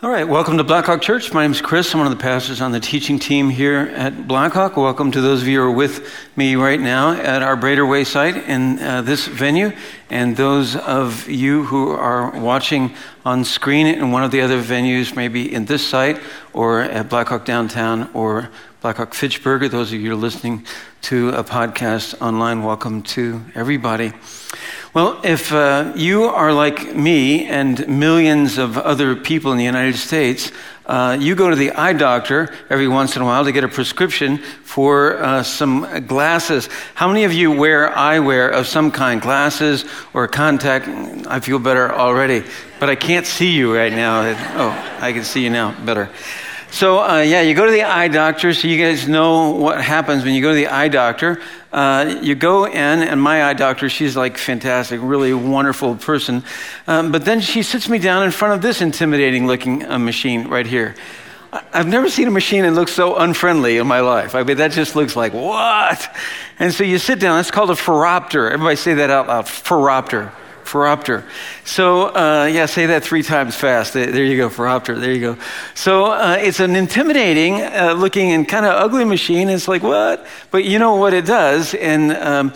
All right, welcome to Blackhawk Church. My name is Chris. I'm one of the pastors on the teaching team here at Blackhawk. Welcome to those of you who are with me right now at our Brader Way site in this venue, and those of you who are watching on screen in one of the other venues, maybe in this site or at Blackhawk Downtown or Blackhawk Fitchburg. Those of you who are listening to a podcast online, welcome to everybody. Well, if you are like me and millions of other people in the United States, you go to the eye doctor every once in a while to get a prescription for some glasses. How many of you wear eyewear of some kind, glasses or contact? I feel better already, but I can't see you right now. Oh, I can see you now better. So, you go to the eye doctor, so you guys know what happens when you go to the eye doctor. You go in, and my eye doctor, she's like fantastic, really wonderful person. But then she sits me down in front of this intimidating-looking machine right here. I've never seen a machine that looks so unfriendly in my life. I mean, that just looks like, what? And so you sit down. It's called a phoropter. Everybody say that out loud, phoropter. Phoropter. So, say that 3 times fast. There you go, phoropter. There you go. So, it's an intimidating looking and kind of ugly machine. It's like, what? But you know what it does. And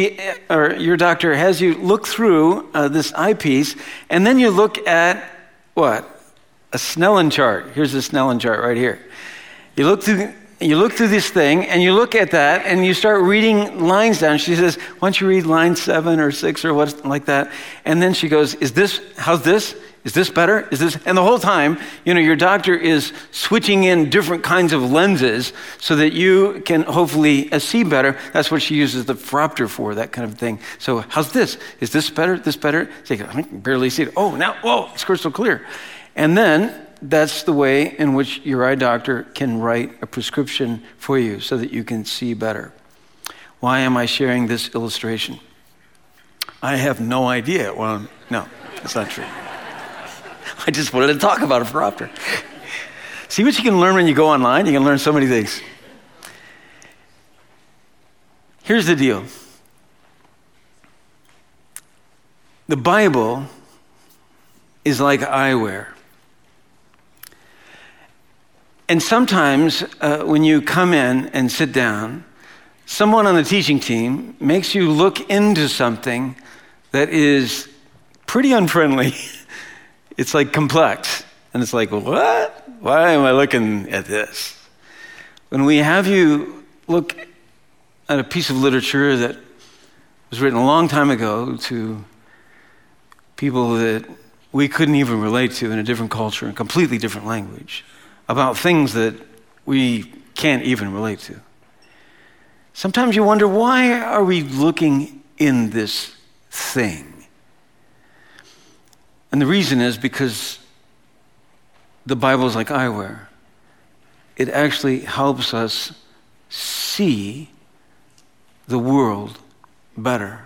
your doctor has you look through this eyepiece, and then you look at what? A Snellen chart. Here's the Snellen chart right here. You look through this thing, and you look at that, and you start reading lines down. She says, why don't you read line 7 or 6 or what like that? And then she goes, how's this? Is this better? Is this? And the whole time, your doctor is switching in different kinds of lenses so that you can hopefully see better. That's what she uses the phoropter for, that kind of thing. So how's this? Is this better? This better? So I can barely see it. Oh, now, whoa, it's crystal clear. And then that's the way in which your eye doctor can write a prescription for you so that you can see better. Why am I sharing this illustration? I have no idea. Well, no, that's not true. I just wanted to talk about a phoropter. See what you can learn when you go online? You can learn so many things. Here's the deal. The Bible is like eyewear. And sometimes when you come in and sit down, someone on the teaching team makes you look into something that is pretty unfriendly. It's like complex. And it's like, what? Why am I looking at this? When we have you look at a piece of literature that was written a long time ago to people that we couldn't even relate to in a different culture, a completely different language, about things that we can't even relate to. Sometimes you wonder, why are we looking in this thing? And the reason is because the Bible is like eyewear. It actually helps us see the world better.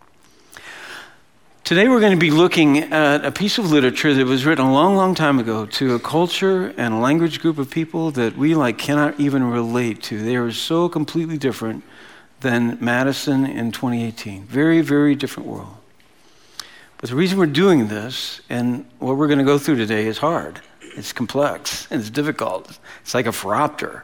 Today we're going to be looking at a piece of literature that was written a long, long time ago to a culture and a language group of people that we cannot even relate to. They are so completely different than Madison in 2018. Very, very different world. But the reason we're doing this and what we're going to go through today is hard. It's complex and it's difficult. It's like a phoropter.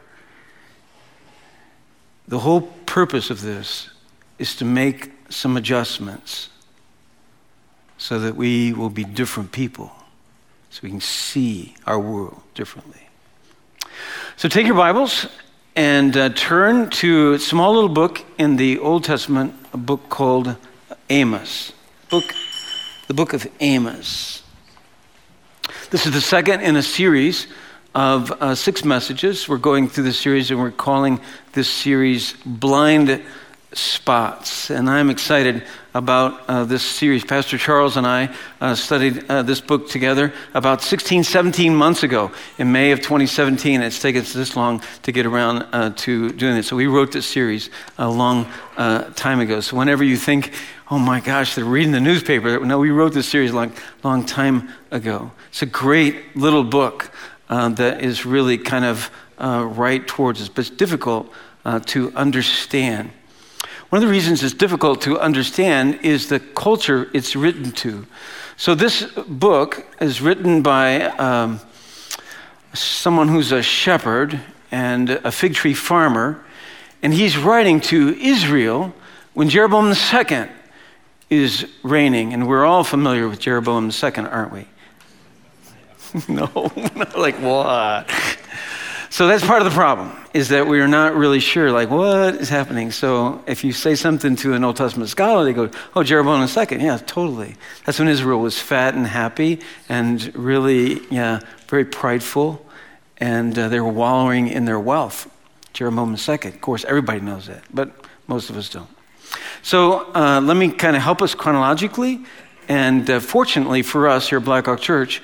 The whole purpose of this is to make some adjustments so that we will be different people, so we can see our world differently. So take your Bibles and turn to a small little book in the Old Testament, a book called Amos. The book of Amos. This is the second in a series of 6 messages. We're going through the series and we're calling this series Blind Spots. And I'm excited about this series. Pastor Charles and I studied this book together about 16, 17 months ago in May of 2017. It's taken us this long to get around to doing it. So we wrote this series a long time ago. So whenever you think, oh my gosh, they're reading the newspaper. No, we wrote this series a long time ago. It's a great little book that is really kind of right towards us, but it's difficult to understand. One of the reasons it's difficult to understand is the culture it's written to. So this book is written by someone who's a shepherd and a fig tree farmer, and he's writing to Israel when Jeroboam II is reigning. And we're all familiar with Jeroboam II, aren't we? No, like what? So that's part of the problem, is that we are not really sure, like, what is happening? So if you say something to an Old Testament scholar, they go, oh, Jeroboam II. Yeah, totally. That's when Israel was fat and happy and really, very prideful, and they were wallowing in their wealth. Jeroboam II. Of course, everybody knows that, but most of us don't. So let me kind of help us chronologically. And fortunately for us here at Blackhawk Church,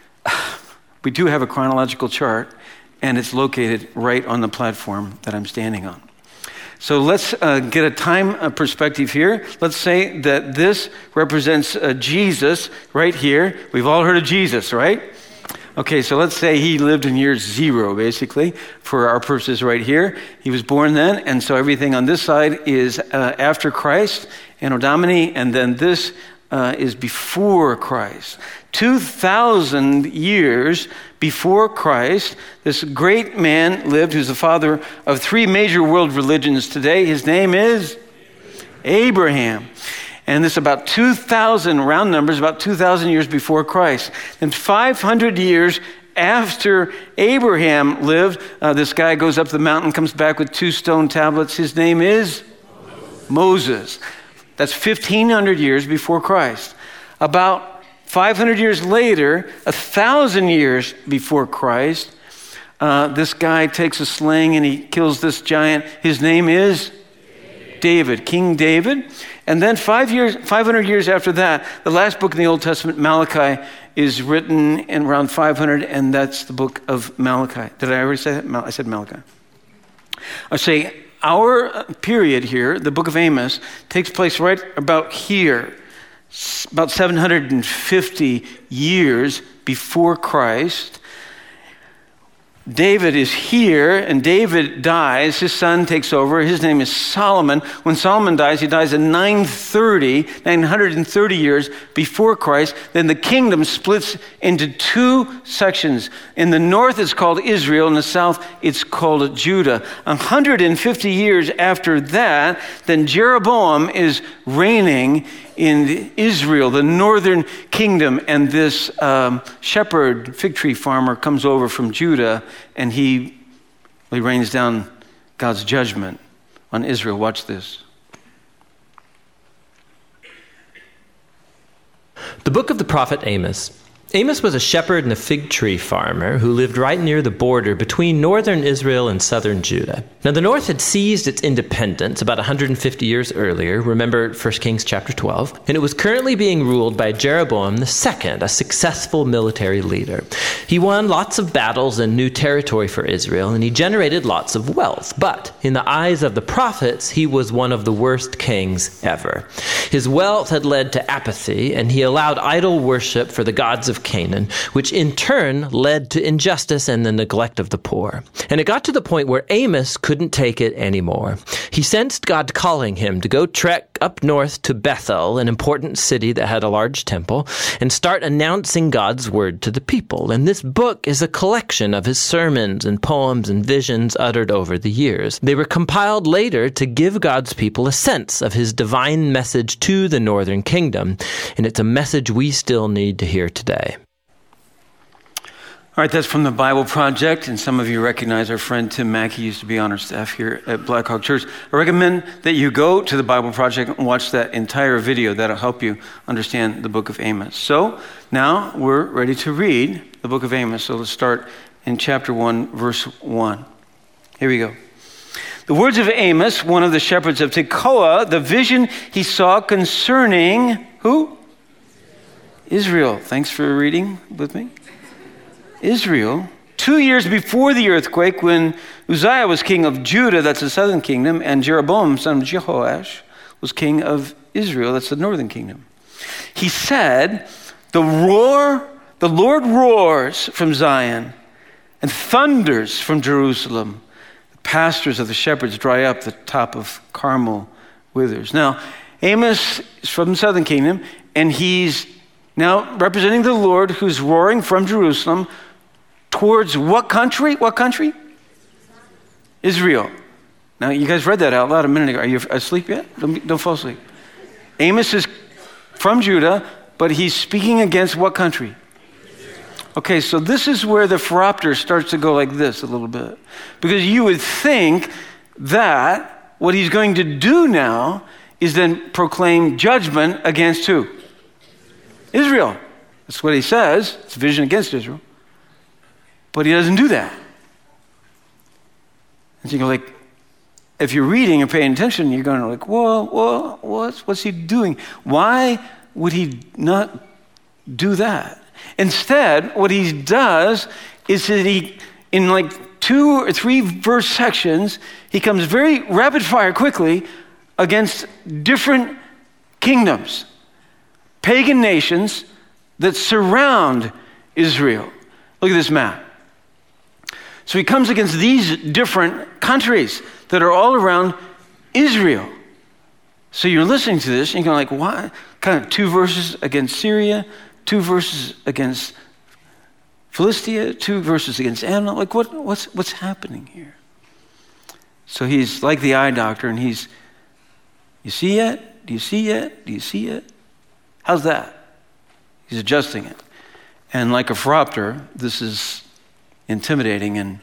we do have a chronological chart, and it's located right on the platform that I'm standing on. So let's get a time perspective here. Let's say that this represents Jesus right here. We've all heard of Jesus, right? Okay, so let's say he lived in year 0, basically, for our purposes right here. He was born then, and so everything on this side is after Christ, Anno Domini, and then this is before Christ. 2,000 years before Christ, this great man lived, who's the father of 3 major world religions today. His name is Abraham. And this is about 2,000, round numbers, about 2,000 years before Christ. And 500 years after Abraham lived, this guy goes up the mountain, comes back with 2 stone tablets. His name is Moses. That's 1,500 years before Christ. About 500 years later, 1,000 years before Christ, this guy takes a sling and he kills this giant. His name is David, King David. And then 500 years after that, the last book in the Old Testament, Malachi, is written in around 500, and that's the book of Malachi. Did I already say that? I said Malachi. I say our period here, the book of Amos, takes place right about here, about 750 years before Christ. David is here, and David dies. His son takes over. His name is Solomon. When Solomon dies, he dies in 930 years before Christ. Then the kingdom splits into 2 sections. In the north, it's called Israel. In the south, it's called Judah. 150 years after that, then Jeroboam is reigning in Israel, the northern kingdom, and this shepherd, fig tree farmer, comes over from Judah, and he rains down God's judgment on Israel. Watch this. The book of the prophet Amos. Amos was a shepherd and a fig tree farmer who lived right near the border between northern Israel and southern Judah. Now, the north had seized its independence about 150 years earlier, remember 1 Kings chapter 12, and it was currently being ruled by Jeroboam II, a successful military leader. He won lots of battles and new territory for Israel, and he generated lots of wealth. But in the eyes of the prophets, he was one of the worst kings ever. His wealth had led to apathy, and he allowed idol worship for the gods of Canaan, which in turn led to injustice and the neglect of the poor. And it got to the point where Amos couldn't take it anymore. He sensed God calling him to go trek up north to Bethel, an important city that had a large temple, and start announcing God's word to the people. And this book is a collection of his sermons and poems and visions uttered over the years. They were compiled later to give God's people a sense of his divine message to the northern kingdom, and it's a message we still need to hear today. All right, that's from the Bible Project, and some of you recognize our friend Tim Mackey used to be on our staff here at Blackhawk Church. I recommend that you go to the Bible Project and watch that entire video. That'll help you understand the book of Amos. So now we're ready to read the book of Amos. So let's start in chapter 1, verse 1. Here we go. The words of Amos, one of the shepherds of Tekoa, the vision he saw concerning who? Israel. Thanks for reading with me. Israel, 2 years before the earthquake, when Uzziah was king of Judah, that's the southern kingdom, and Jeroboam, son of Jehoash, was king of Israel, that's the northern kingdom. He said, the Lord roars from Zion and thunders from Jerusalem. The pastures of the shepherds dry up, the top of Carmel withers. Now, Amos is from the southern kingdom, and he's now representing the Lord who's roaring from Jerusalem. towards what country? What country? Israel. Now, you guys read that out loud a minute ago. Are you asleep yet? Don't fall asleep. Amos is from Judah, but he's speaking against what country? Okay, so this is where the Phoropter starts to go like this a little bit. Because you would think that what he's going to do now is then proclaim judgment against who? Israel. That's what he says. It's a vision against Israel. But he doesn't do that. And so you go like, if you're reading and paying attention, you're going like, whoa, what's he doing? Why would he not do that? Instead, what he does is that he, in like 2 or 3 verse sections, he comes very rapid fire quickly against different kingdoms, pagan nations that surround Israel. Look at this map. So he comes against these different countries that are all around Israel. So you're listening to this and you're going like, why? Kind of 2 verses against Syria, 2 verses against Philistia, 2 verses against Ammon. Like what's happening here? So he's like the eye doctor and he's, you see yet? Do you see yet? Do you see yet? How's that? He's adjusting it. And like a Phoropter, this is intimidating and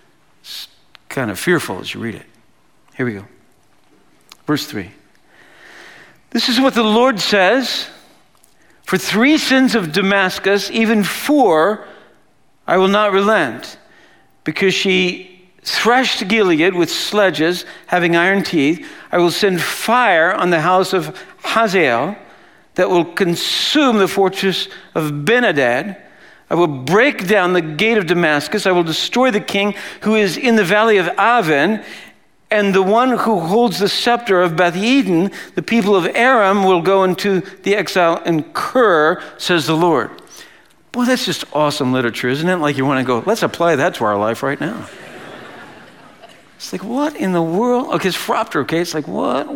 kind of fearful as you read it. Here we go. Verse 3. This is what the Lord says. For 3 sins of Damascus, even 4, I will not relent, because she threshed Gilead with sledges, having iron teeth. I will send fire on the house of Hazael that will consume the fortress of Ben-Hadad. I will break down the gate of Damascus. I will destroy the king who is in the valley of Aven, and the one who holds the scepter of Beth Eden. The people of Aram will go into the exile in Kir, says the Lord. Boy, that's just awesome literature, isn't it? Like you want to go, let's apply that to our life right now. It's like, what in the world? Okay, it's Phoropter, okay? It's like, what?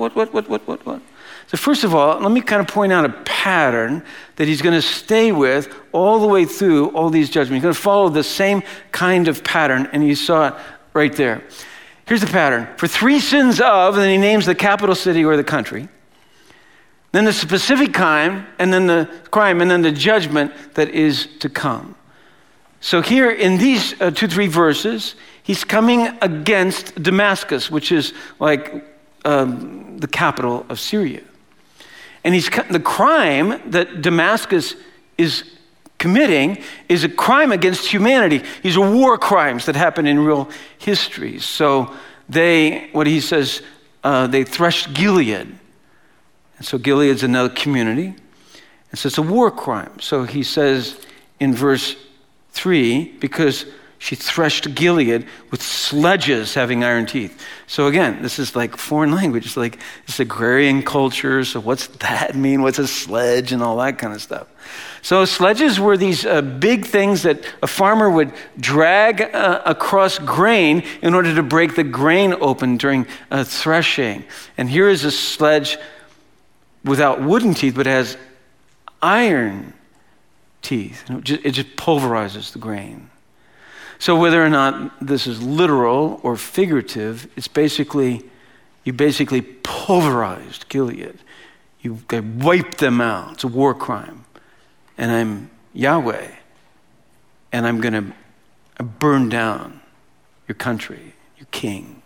So first of all, let me kind of point out a pattern that he's going to stay with all the way through all these judgments. He's going to follow the same kind of pattern, and you saw it right there. Here's the pattern. For 3 sins of, and then he names the capital city or the country, then the specific crime, and then the judgment that is to come. So here in these 2-3 verses, he's coming against Damascus, which is like the capital of Syria. And the crime that Damascus is committing is a crime against humanity. These are war crimes that happen in real history. So what he says, they threshed Gilead. And so Gilead's another community. And so it's a war crime. So he says in verse 3, because she threshed Gilead with sledges having iron teeth. So again, this is like foreign language. It's like it's agrarian culture. So what's that mean? What's a sledge and all that kind of stuff? So sledges were these big things that a farmer would drag across grain in order to break the grain open during threshing. And here is a sledge without wooden teeth, but has iron teeth. It just pulverizes the grain. So whether or not this is literal or figurative, it's you basically pulverized Gilead. You wiped them out. It's a war crime. And I'm Yahweh, and I'm going to burn down your country, your king.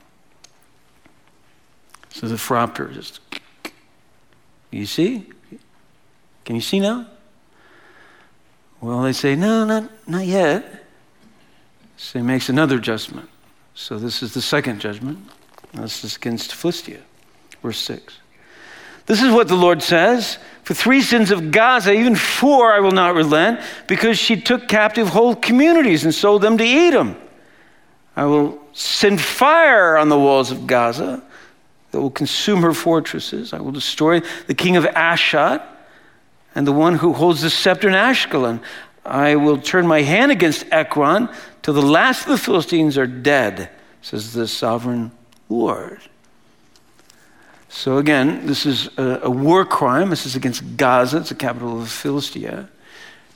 So the Phoropter just, you see? Can you see now? Well, they say, no, not yet. So he makes another adjustment. So this is the second judgment. This is against Philistia. Verse 6. This is what the Lord says. For 3 sins of Gaza, even 4 I will not relent, because she took captive whole communities and sold them to Edom. I will send fire on the walls of Gaza that will consume her fortresses. I will destroy the king of Ashdod and the one who holds the scepter in Ashkelon. I will turn my hand against Ekron till the last of the Philistines are dead, says the sovereign Lord. So again, this is a war crime. This is against Gaza. It's the capital of Philistia.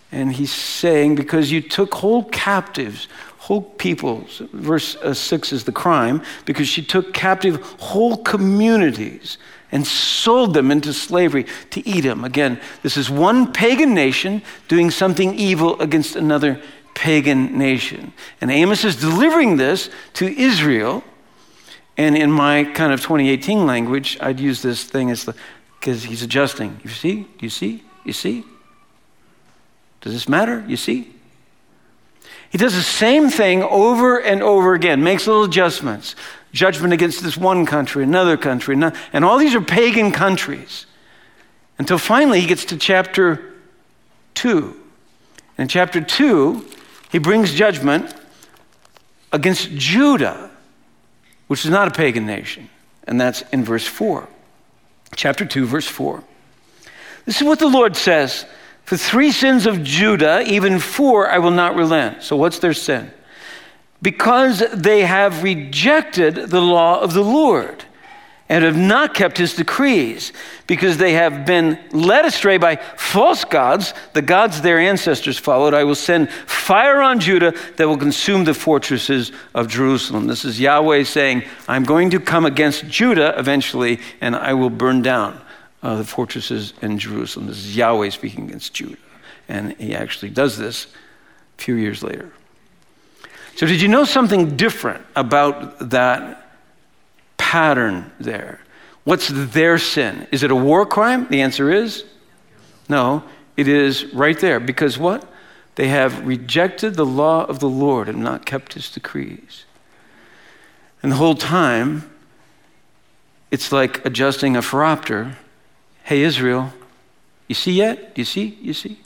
And he's saying, because you took whole captives, whole peoples. Verse 6 is the crime, because she took captive whole communities and sold them into slavery to Edom. Again, this is one pagan nation doing something evil against another pagan nation. And Amos is delivering this to Israel. And in my kind of 2018 language, I'd use this thing as because he's adjusting. You see? You see? You see? Does this matter? You see? He does the same thing over and over again, makes little adjustments. Judgment against this one country, another country, and all these are pagan countries. Until finally he gets to chapter 2. In chapter 2, he brings judgment against Judah, which is not a pagan nation. And that's in verse 4. Chapter 2, verse 4. This is what the Lord says. For 3 sins of Judah, even 4, I will not relent. So what's their sin? Because they have rejected the law of the Lord and have not kept his decrees, because they have been led astray by false gods, the gods their ancestors followed, I will send fire on Judah that will consume the fortresses of Jerusalem. This is Yahweh saying, I'm going to come against Judah eventually, and I will burn down the fortresses in Jerusalem. This is Yahweh speaking against Judah. And he actually does this a few years later. So did you know something different about that pattern there? What's their sin? Is it a war crime? The answer is no. It is right there. Because what? They have rejected the law of the Lord and not kept his decrees. And the whole time, it's like adjusting a phoropter. Hey, Israel, you see yet? You see? You see?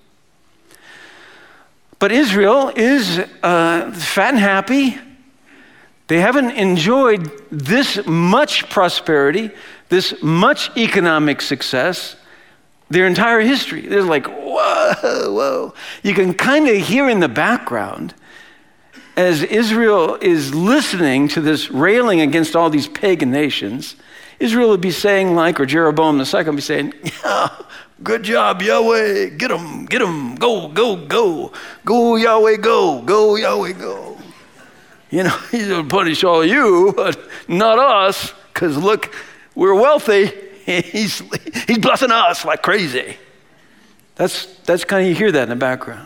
But Israel is fat and happy. They haven't enjoyed this much prosperity, this much economic success, their entire history. They're like, whoa, whoa. You can kind of hear in the background as Israel is listening to this railing against all these pagan nations. Israel would be saying like, or Jeroboam II would be saying, yeah, good job, Yahweh, get them, go, go, go. Go, Yahweh, go, Yahweh, go. You know, he's going to punish all you, but not us, because look, we're wealthy. He's blessing us like crazy. That's kind of, you hear that in the background.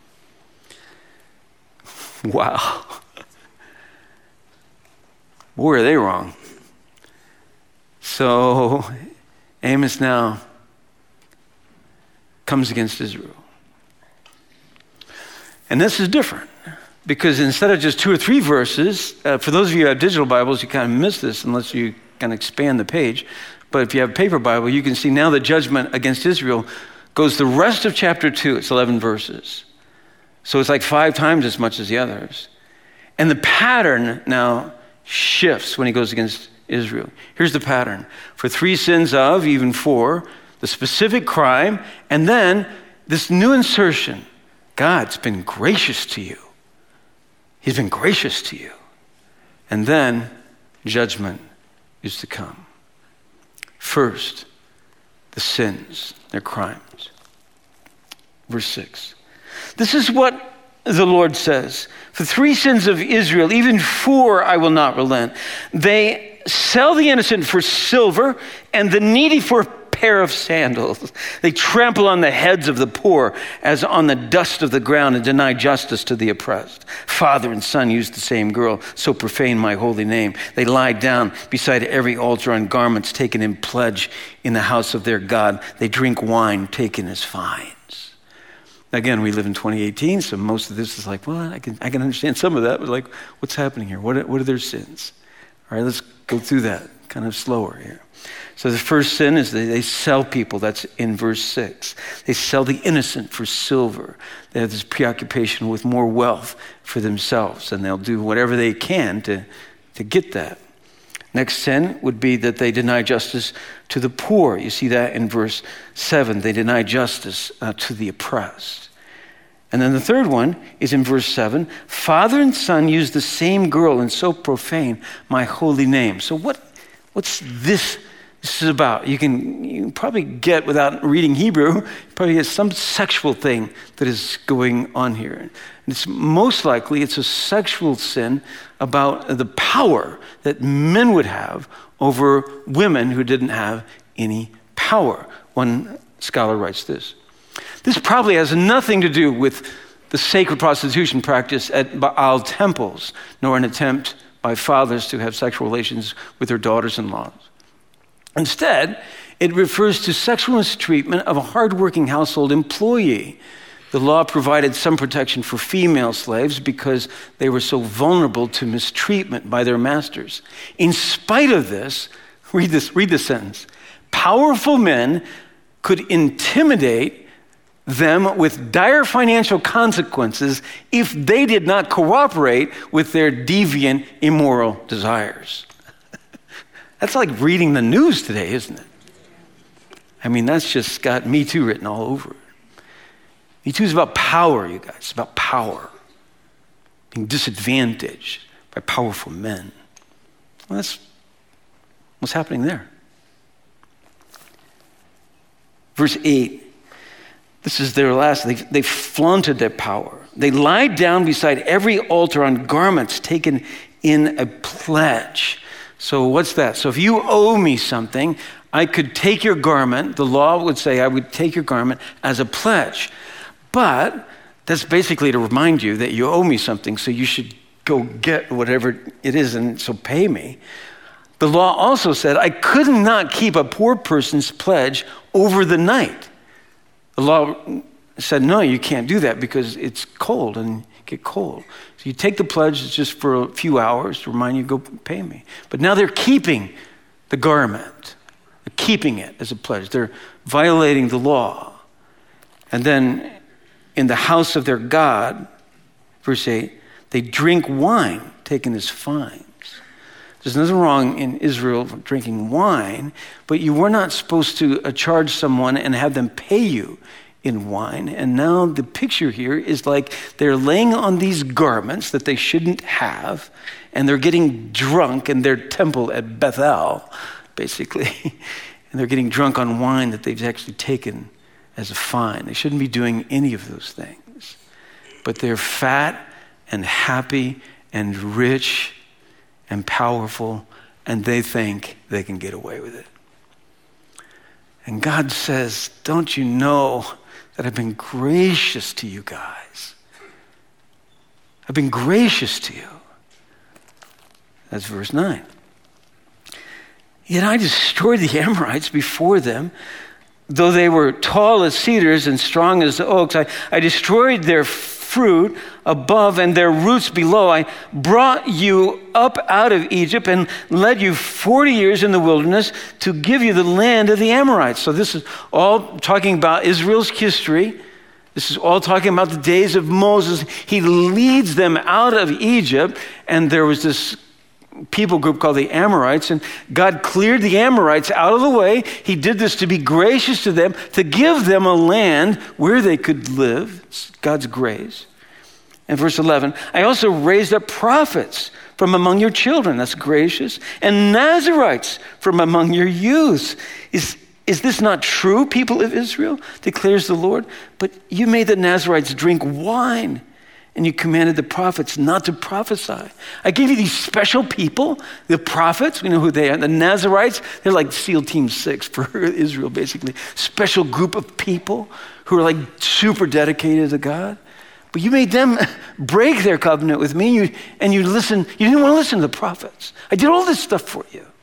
Wow. Boy, are they wrong. So Amos now comes against Israel. And this is different, because instead of just 2 or 3 verses, for those of you who have digital Bibles, you kind of miss this unless you kind of expand the page. But if you have a paper Bible, you can see now the judgment against Israel goes the rest of chapter 2. It's 11 verses. So it's like 5 times as much as the others. And the pattern now shifts when he goes against Israel. Here's the pattern. For 3 sins of, even 4, the specific crime, and then this new insertion. God's been gracious to you. He's been gracious to you. And then judgment is to come. First, the sins, their crimes. Verse 6. This is what the Lord says. For 3 sins of Israel, even 4 I will not relent. They sell the innocent for silver and the needy for a pair of sandals. They trample on the heads of the poor as on the dust of the ground and deny justice to the oppressed. Father and son use the same girl, so profane my holy name. They lie down beside every altar on garments taken in pledge in the house of their God. They drink wine taken as fines. Again, we live in 2018, so most of this is like, well, I can understand some of that, but like, what's happening here? What are their sins? All right, let's go through that kind of slower here. So the first sin is they sell people. That's in verse 6. They sell the innocent for silver. They have this preoccupation with more wealth for themselves, and they'll do whatever they can to get that. Next sin would be that they deny justice to the poor. You see that in verse 7. They deny justice to the oppressed. And then the third one is in verse 7. Father and son use the same girl and so profane my holy name. So what's this This is about, you can probably get, without reading Hebrew, you probably get some sexual thing that is going on here. And it's most likely it's a sexual sin about the power that men would have over women who didn't have any power. One scholar writes this. This probably has nothing to do with the sacred prostitution practice at Baal temples, nor an attempt by fathers to have sexual relations with their daughters-in-law. Instead, it refers to sexual mistreatment of a hardworking household employee. The law provided some protection for female slaves because they were so vulnerable to mistreatment by their masters. In spite of this, read this sentence, powerful men could intimidate them with dire financial consequences if they did not cooperate with their deviant, immoral desires. That's like reading the news today, isn't it? I mean, that's just got Me Too written all over it. Me Too is about power, you guys. It's about power. Being disadvantaged by powerful men. Well, that's what's happening there. Verse 8. This is their last. They flaunted their power. They lied down beside every altar on garments taken in a pledge. So what's that? So if you owe me something, I could take your garment. The law would say I would take your garment as a pledge. But that's basically to remind you that you owe me something, so you should go get whatever it is, and so pay me. The law also said I could not keep a poor person's pledge over the night. The law said, no, you can't do that because it's cold and get cold. So you take the pledge, it's just for a few hours to remind you, go pay me. But now they're keeping the garment. They're keeping it as a pledge. They're violating the law. And then in the house of their God, verse 8, they drink wine taken as fines. There's nothing wrong in Israel for drinking wine, but you were not supposed to charge someone and have them pay you in wine. And now the picture here is like they're laying on these garments that they shouldn't have, and they're getting drunk in their temple at Bethel, basically. And they're getting drunk on wine that they've actually taken as a fine. They shouldn't be doing any of those things. But they're fat and happy and rich and powerful, and they think they can get away with it. And God says, don't you know that I've been gracious to you guys? I've been gracious to you. That's verse 9. Yet I destroyed the Amorites before them, though they were tall as cedars and strong as the oaks. I destroyed their fruit above and their roots below. I brought you up out of Egypt and led you 40 years in the wilderness to give you the land of the Amorites. So this is all talking about Israel's history. This is all talking about the days of Moses. He leads them out of Egypt, and there was this people group called the Amorites, and God cleared the Amorites out of the way. He did this to be gracious to them, to give them a land where they could live. It's God's grace. And verse 11, I also raised up prophets from among your children. That's gracious. And Nazarites from among your youths. Is this not true, people of Israel? Declares the Lord. But you made the Nazarites drink wine, and you commanded the prophets not to prophesy. I gave you these special people, the prophets. We know who they are. The Nazarites, they're like SEAL Team 6 for Israel, basically. Special group of people who are like super dedicated to God. But you made them break their covenant with me, and you didn't want to listen to the prophets. I did all this stuff for you.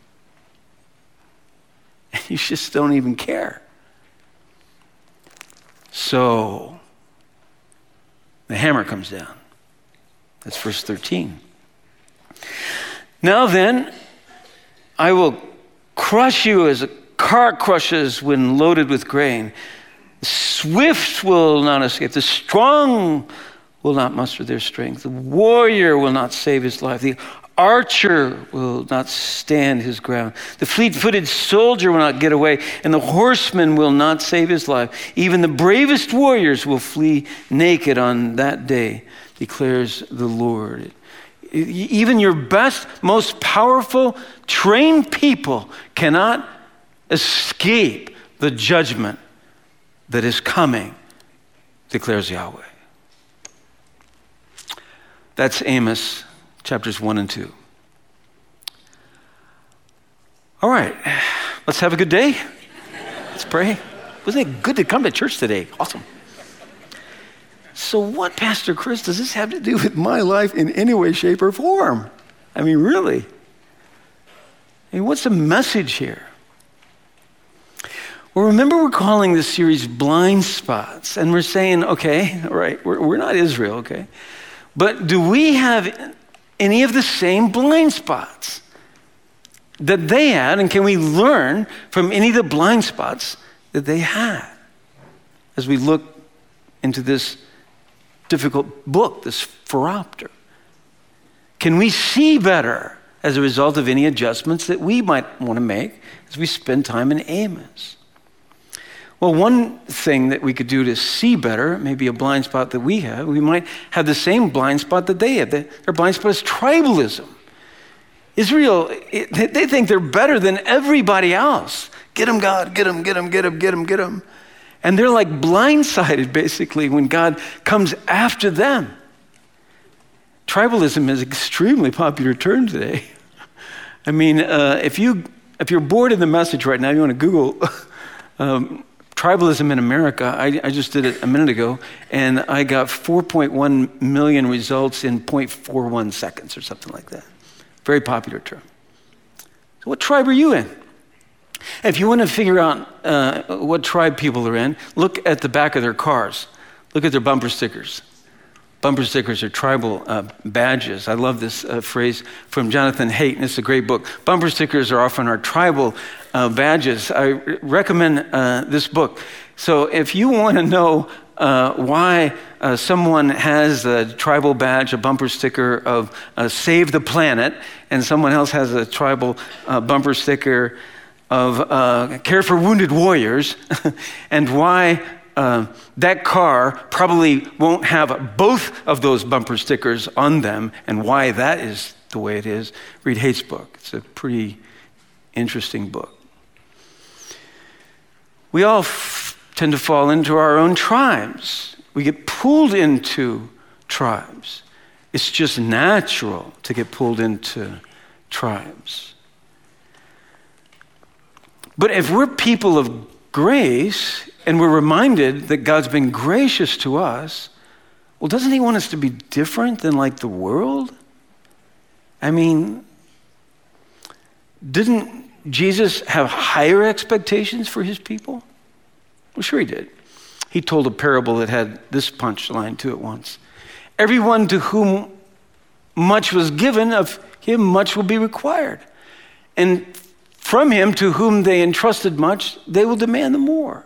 And you just don't even care. So the hammer comes down. That's verse 13. Now then, I will crush you as a cart crushes when loaded with grain. The swift will not escape. The strong will not muster their strength. The warrior will not save his life. The archer will not stand his ground. The fleet-footed soldier will not get away, and the horseman will not save his life. Even the bravest warriors will flee naked on that day, declares the Lord. Even your best, most powerful, trained people cannot escape the judgment that is coming, declares Yahweh. That's Amos chapters 1 and 2. All right, let's have a good day. Let's pray. Wasn't it good to come to church today? Awesome. So what, Pastor Chris, does this have to do with my life in any way, shape, or form? I mean, really? I mean, what's the message here? Well, remember we're calling this series Blind Spots, and we're saying, okay, all right, we're not Israel, okay? But do we have any of the same blind spots that they had, and can we learn from any of the blind spots that they had as we look into this difficult book, this Pharopter? Can we see better as a result of any adjustments that we might want to make as we spend time in Amos? Well, one thing that we could do to see better, maybe a blind spot that we have, we might have the same blind spot that they have. Their blind spot is tribalism. Israel, they think they're better than everybody else. Get them, God, get them, get them, get them, get them, get them. And they're like blindsided, basically, when God comes after them. Tribalism is an extremely popular term today. I mean, if you're bored of the message right now, you want to Google tribalism in America. I just did it a minute ago, and I got 4.1 million results in 0.41 seconds or something like that. Very popular term. So what tribe are you in? If you want to figure out what tribe people are in, look at the back of their cars. Look at their bumper stickers. Bumper stickers are tribal badges. I love this phrase from Jonathan Haidt, and it's a great book. Bumper stickers are often our tribal badges. I recommend this book. So if you want to know why someone has a tribal badge, a bumper sticker of Save the Planet, and someone else has a tribal bumper sticker of Care for Wounded Warriors, and why that car probably won't have both of those bumper stickers on them, and why that is the way it is, read Haidt's book. It's a pretty interesting book. We all tend to fall into our own tribes. We get pulled into tribes. It's just natural to get pulled into tribes. But if we're people of grace and we're reminded that God's been gracious to us, well, doesn't he want us to be different than like the world? I mean, didn't Jesus have higher expectations for his people? Well, sure he did. He told a parable that had this punchline to it once. Everyone to whom much was given, of him much will be required. And from him to whom they entrusted much, they will demand the more.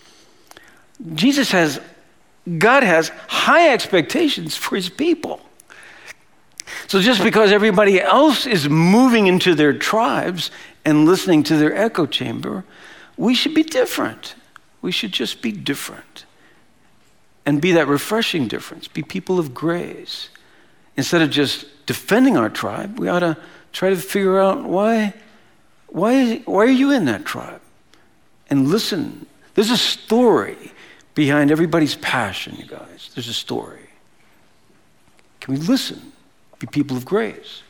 God has high expectations for his people. So just because everybody else is moving into their tribes and listening to their echo chamber, we should be different. We should just be different and be that refreshing difference, be people of grace. Instead of just defending our tribe, we ought to try to figure out why are you in that tribe? And listen, there's a story behind everybody's passion, you guys. There's a story. Can we listen? Be people of grace.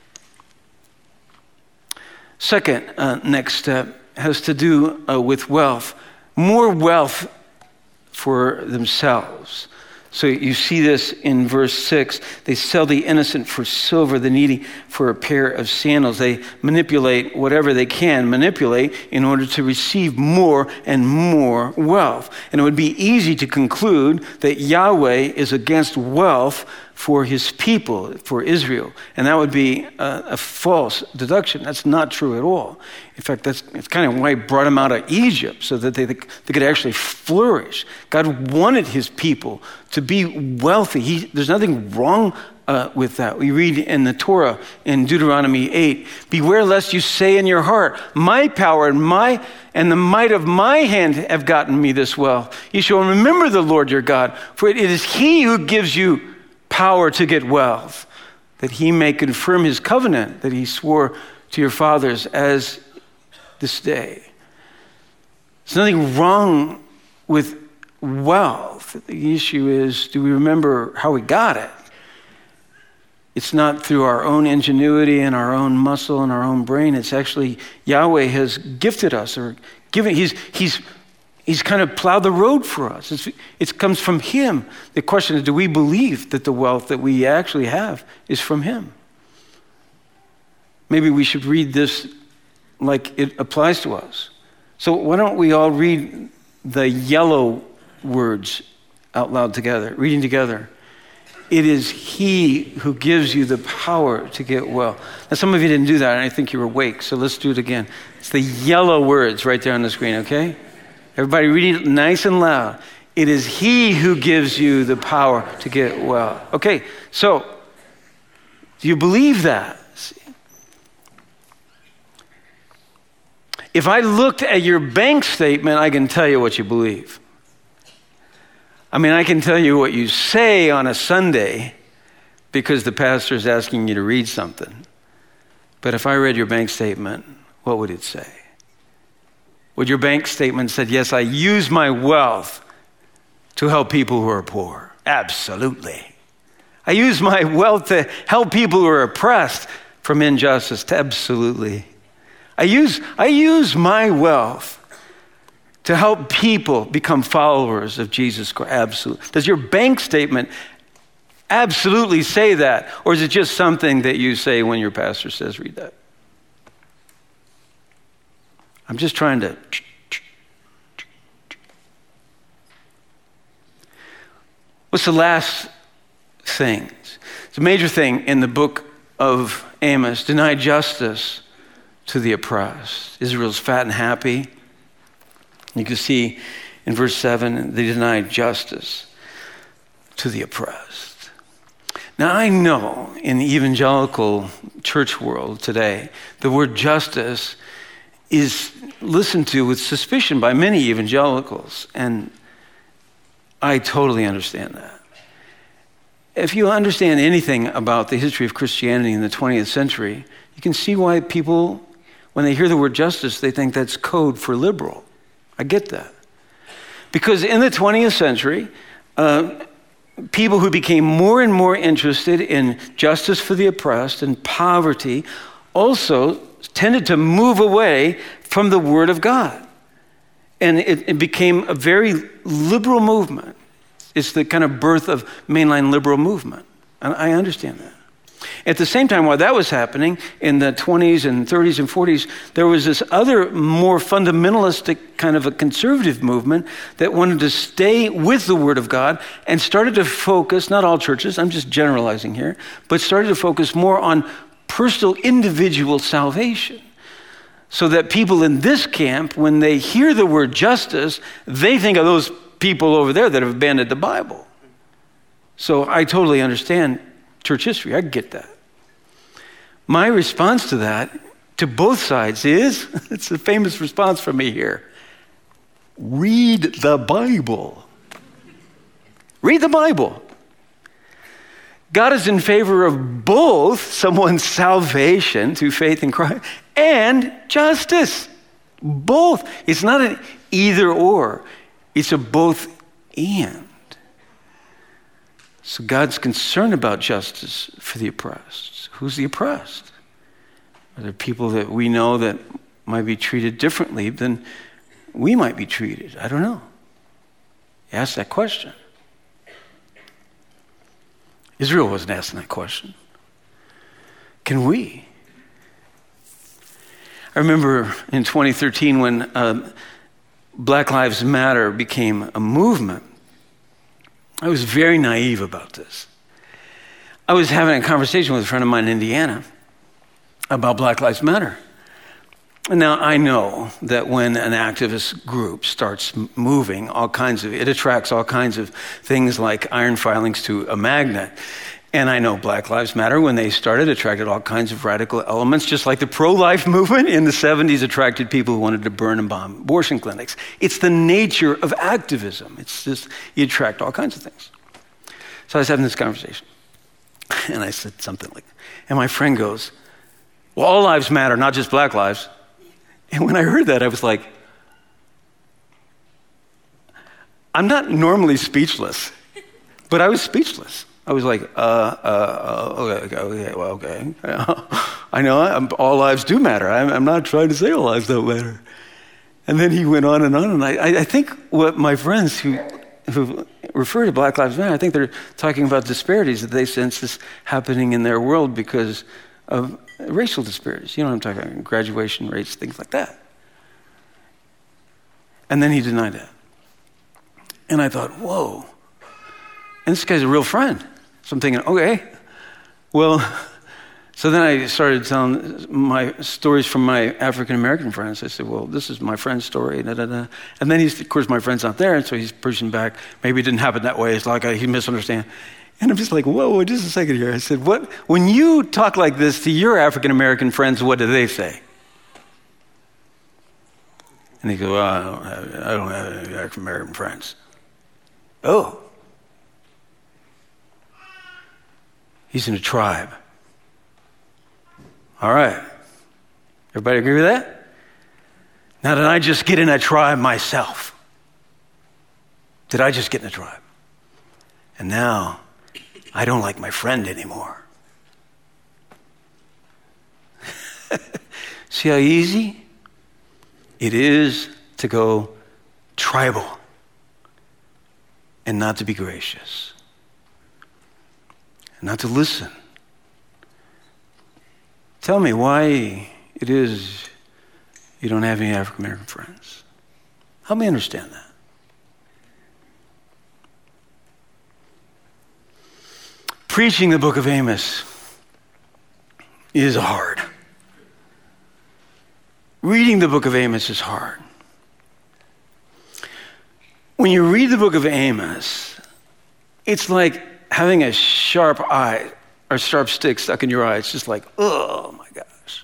Second, next step has to do with wealth. More wealth for themselves. So you see this in verse 6. They sell the innocent for silver, the needy for a pair of sandals. They manipulate whatever they can manipulate in order to receive more and more wealth. And it would be easy to conclude that Yahweh is against wealth for his people, for Israel. And that would be a false deduction. That's not true at all. In fact, it's kind of why he brought them out of Egypt, so that they could actually flourish. God wanted his people to be wealthy. There's nothing wrong with that. We read in the Torah in Deuteronomy 8, beware lest you say in your heart, my power and the might of my hand have gotten me this wealth. You shall remember the Lord your God, for it is he who gives you power to get wealth. that he may confirm his covenant that he swore to your fathers as this day. There's nothing wrong with wealth. The issue is, do we remember how we got it? It's not through our own ingenuity and our own muscle and our own brain. It's actually Yahweh has gifted us or given. He's kind of plowed the road for us. It comes from him. The question is, do we believe that the wealth that we actually have is from him? Maybe we should read this like it applies to us. So why don't we all read the yellow words out loud together, reading together. It is he who gives you the power to get well. Now, some of you didn't do that, and I think you were awake, so let's do it again. It's the yellow words right there on the screen, okay? Everybody read it nice and loud. It is he who gives you the power to get well. Okay, so do you believe that? If I looked at your bank statement, I can tell you what you believe. I mean, I can tell you what you say on a Sunday because the pastor is asking you to read something. But if I read your bank statement, what would it say? Would your bank statement said, yes, I use my wealth to help people who are poor? Absolutely. I use my wealth to help people who are oppressed from injustice? Absolutely. I use my wealth to help people become followers of Jesus Christ. Absolutely. Does your bank statement absolutely say that? Or is it just something that you say when your pastor says, read that? I'm just trying to... What's the last thing? It's a major thing in the book of Amos. Deny justice to the oppressed. Israel's fat and happy. You can see in verse 7, they denied justice to the oppressed. Now I know in the evangelical church world today, the word justice is listened to with suspicion by many evangelicals, and I totally understand that. If you understand anything about the history of Christianity in the 20th century, you can see why people, when they hear the word justice, they think that's code for liberal. I get that. Because in the 20th century, people who became more and more interested in justice for the oppressed and poverty also tended to move away from the Word of God. And it became a very liberal movement. It's the kind of birth of mainline liberal movement. And I understand that. At the same time, while that was happening, in the 20s and 30s and 40s, there was this other more fundamentalistic kind of a conservative movement that wanted to stay with the Word of God and started to focus, not all churches, I'm just generalizing here, but started to focus more on personal individual salvation. So that people in this camp, when they hear the word justice, they think of those people over there that have abandoned the Bible. So I totally understand church history. I get that. My response to that, to both sides, is, it's a famous response from me here, read the Bible. Read the Bible. God is in favor of both someone's salvation through faith in Christ and justice. Both. It's not an either or. It's a both and. So God's concerned about justice for the oppressed. Who's the oppressed? Are there people that we know that might be treated differently than we might be treated? I don't know. Ask that question. Israel wasn't asking that question. Can we? I remember in 2013 when Black Lives Matter became a movement. I was very naive about this. I was having a conversation with a friend of mine in Indiana about Black Lives Matter. Now, I know that when an activist group starts moving, it attracts all kinds of things like iron filings to a magnet. And I know Black Lives Matter, when they started, attracted all kinds of radical elements, just like the pro-life movement in the 70s attracted people who wanted to burn and bomb abortion clinics. It's the nature of activism. It's just, you attract all kinds of things. So I was having this conversation. And I said something like, and my friend goes, well, all lives matter, not just black lives. And when I heard that, I was like, I'm not normally speechless, but I was speechless. I was like, okay. I know all lives do matter. I'm not trying to say all lives don't matter. And then he went on, and I think what my friends who refer to Black Lives Matter, I think they're talking about disparities that they sense is happening in their world because of racial disparities. You know what I'm talking about, graduation rates, things like that. And then he denied that. And I thought, whoa. And this guy's a real friend. So I'm thinking, okay, well, so then I started telling my stories from my African-American friends. I said, well, this is my friend's story, da, da, da. And then of course, my friend's not there, and so he's pushing back. Maybe it didn't happen that way. It's like he misunderstands. And I'm just like, whoa, just a second here. I said, when you talk like this to your African-American friends, what do they say? And he goes, well, I don't have any African-American friends. Oh. He's in a tribe. All right. Everybody agree with that? Now, did I just get in a tribe myself? Did I just get in a tribe? And now, I don't like my friend anymore. See how easy it is to go tribal and not to be gracious, and not to listen. Tell me why it is you don't have any African American friends. Help me understand that. Preaching the book of Amos is hard. Reading the book of Amos is hard. When you read the book of Amos, it's like having a sharp eye or sharp stick stuck in your eye. It's just like, oh my gosh.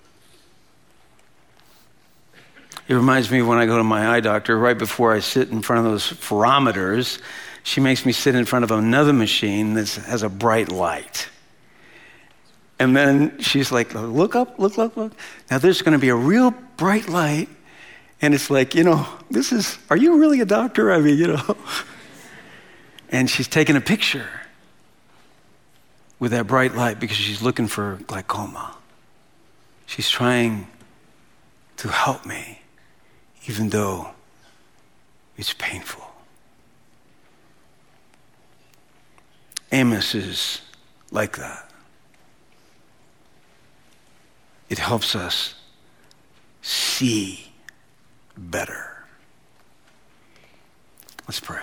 It reminds me of when I go to my eye doctor, right before I sit in front of those photometers, she makes me sit in front of another machine that has a bright light. And then she's like, look up, look. Now there's going to be a real bright light. And it's like, are you really a doctor? I mean, And she's taking a picture with that bright light because she's looking for glaucoma. She's trying to help me, even though it's painful. Amos is like that. It helps us see better. Let's pray.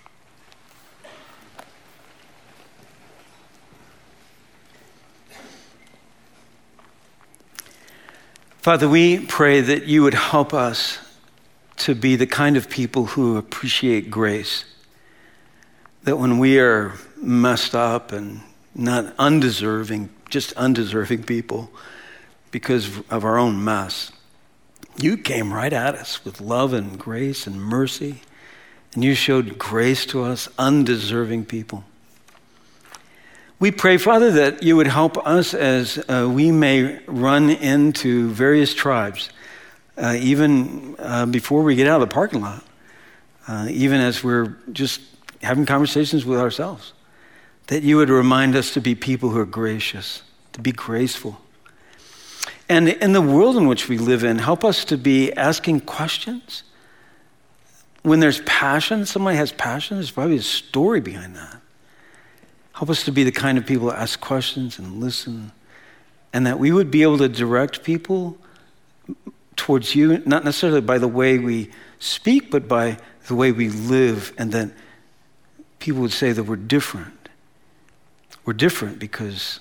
Father, we pray that you would help us to be the kind of people who appreciate grace. That when we are messed up and not undeserving, just undeserving people because of our own mess, you came right at us with love and grace and mercy, and you showed grace to us, undeserving people. We pray, Father, that you would help us as we may run into various tribes, even before we get out of the parking lot, even as we're just having conversations with ourselves, that you would remind us to be people who are gracious, to be graceful. And in the world in which we live in, help us to be asking questions. When there's passion, somebody has passion, there's probably a story behind that. Help us to be the kind of people that ask questions and listen, and that we would be able to direct people towards you, not necessarily by the way we speak, but by the way we live, and that people would say that we're different. We're different because,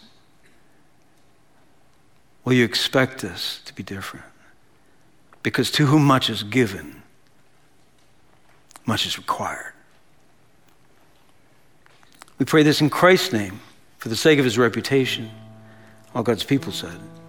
well, you expect us to be different. Because to whom much is given, much is required. We pray this in Christ's name, for the sake of his reputation. All God's people said.